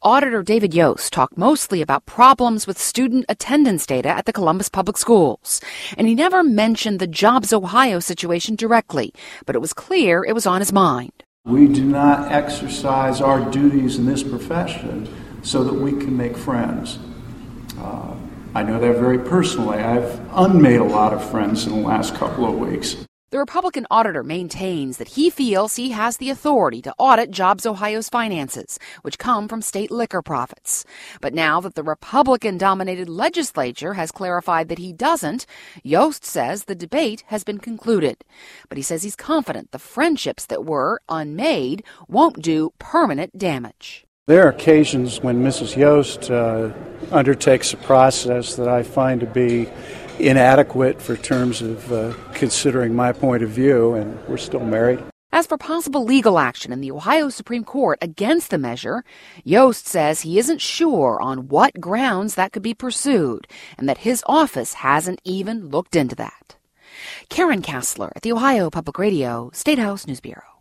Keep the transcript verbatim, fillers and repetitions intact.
Auditor David Yost talked mostly about problems with student attendance data at the Columbus Public Schools. And he never mentioned the Jobs Ohio situation directly, but it was clear it was on his mind. We do not exercise our duties in this profession so that we can make friends. Uh, I know that very personally. I've unmade a lot of friends in the last couple of weeks. The Republican auditor maintains that he feels he has the authority to audit Jobs Ohio's finances, which come from state liquor profits. But now that the Republican-dominated legislature has clarified that he doesn't, Yost says the debate has been concluded. But he says he's confident the friendships that were unmade won't do permanent damage. There are occasions when Missus Yost uh, undertakes a process that I find to be inadequate for terms of uh, considering my point of view, and we're still married. As for possible legal action in the Ohio Supreme Court against the measure, Yost says he isn't sure on what grounds that could be pursued, and that his office hasn't even looked into that. Karen Kassler at the Ohio Public Radio State House News Bureau.